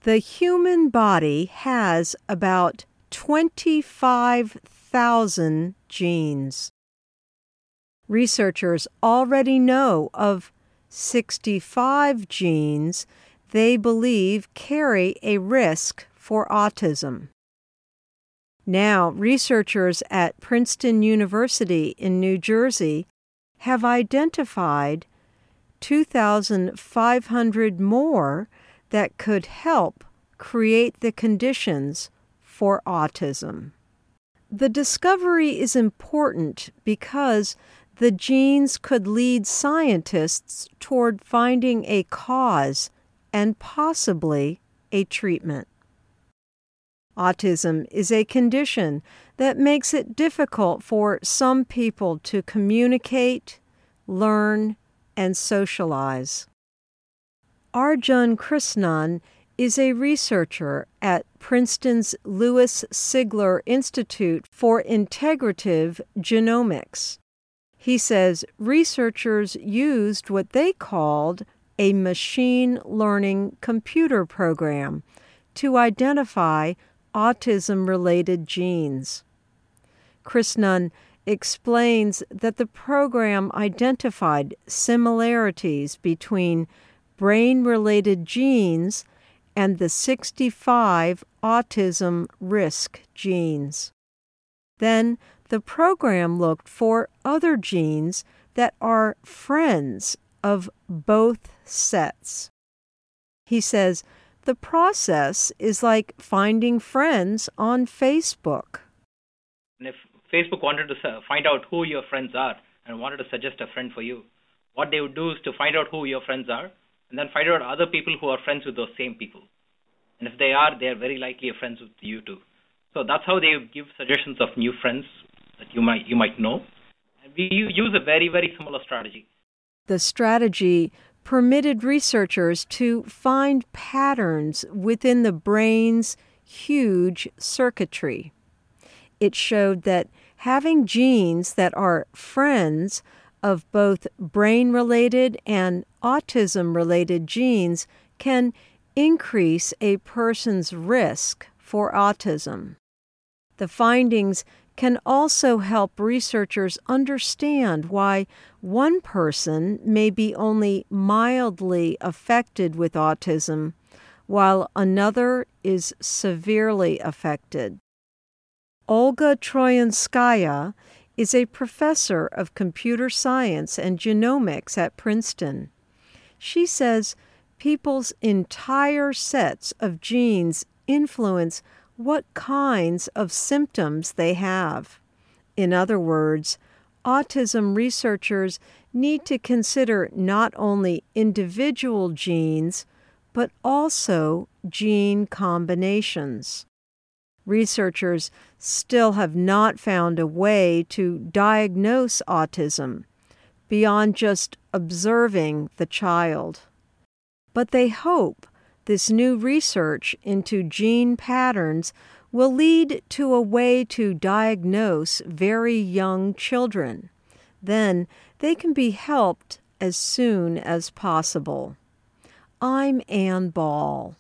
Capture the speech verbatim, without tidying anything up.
The human body has about twenty-five thousand genes. Researchers already know of sixty-five genes they believe carry a risk for autism. Now, researchers at Princeton University in New Jersey have identified two thousand five hundred more that could help create the conditions for autism. The discovery is important because the genes could lead scientists toward finding a cause and possibly a treatment. Autism is a condition that makes it difficult for some people to communicate, learn, and socialize. Arjun Krishnan is a researcher at Princeton's Louis Sigler Institute for Integrative Genomics. He says researchers used what they called a machine learning computer program to identify autism-related genes. Krishnan explains that the program identified similarities between brain-related genes and the sixty-five autism risk genes. Then the program looked for other genes that are friends of both sets. He says the process is like finding friends on Facebook. And if Facebook wanted to find out who your friends are and wanted to suggest a friend for you, what they would do is to find out who your friends are and then find out other people who are friends with those same people. And if they are, they are very likely friends with you too. So that's how they give suggestions of new friends that you might you might know. And we use a very, very similar strategy. The strategy permitted researchers to find patterns within the brain's huge circuitry. It showed that having genes that are friends of both brain-related and autism-related genes can increase a person's risk for autism. The findings can also help researchers understand why one person may be only mildly affected with autism, while another is severely affected. Olga Troyanskaya is a professor of computer science and genomics at Princeton. She says people's entire sets of genes influence what kinds of symptoms they have. In other words, autism researchers need to consider not only individual genes, but also gene combinations. Researchers still have not found a way to diagnose autism beyond just observing the child. But they hope this new research into gene patterns will lead to a way to diagnose very young children. Then they can be helped as soon as possible. I'm Ann Ball.